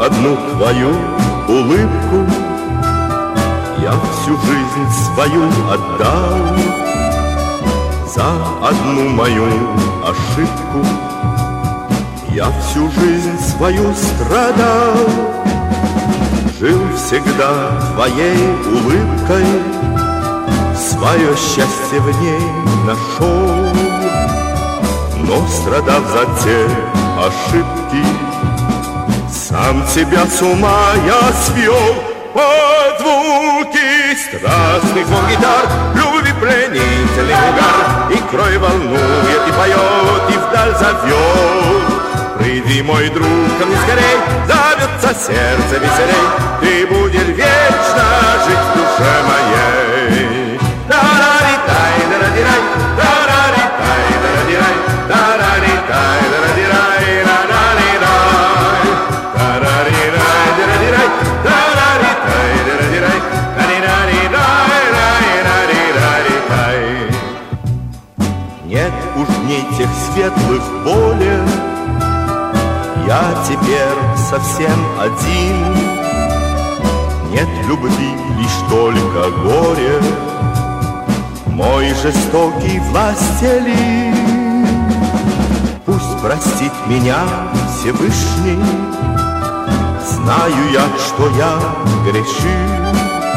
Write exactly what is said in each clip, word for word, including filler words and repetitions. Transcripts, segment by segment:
одну твою улыбку я всю жизнь свою отдал, за одну мою ошибку я всю жизнь свою страдал. Жил всегда твоей улыбкой, свое счастье в ней нашел, но страдав за те ошибки, сам тебя с ума я свел. Под звуки страстных звон гитар, любви пленительный угар, и кровь волнует, и поет, и вдаль зовет. Приди, мой друг, ко мне скорей, зовется сердце веселей, ты будешь вечно жить в душе моей. Тарари-тай, тарари-рай, тарари-тай, тарари-рай, тарари-тай, тарари-рай, тарари-рай, тарари-рай, тарари-рай, тарари-тай, тарари-рай, тарари-рай, тарари-рай. Нет уж дней тех светлых более, я теперь совсем один. Нет любви, лишь только горе, мой жестокий властелин. Пусть простит меня Всевышний, знаю я, что я грешил,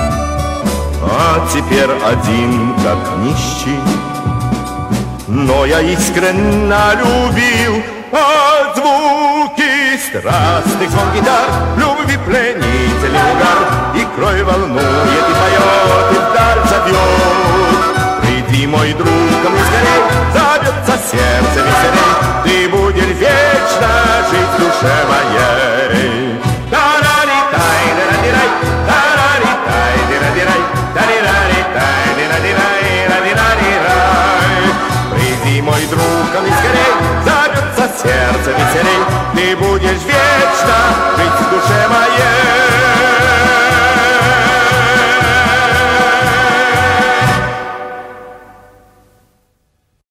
а теперь один, как нищий, но я искренне любил. Под звуки страстных звон гитар, любви пленительный угар, и кровь волнует, и поет, и вдаль зовет. Приди, мой друг, ко мне скорей, зовется сердце веселей, ты будешь вечно жить в душе моей. Тарари-тай, тарари-рай, тарари-тай, тарари-рай, тарари-тай, тарари-рай, тарари-рай. Приди, мой друг, ко мне скорей, зовется сердце веселей, ты будешь вечно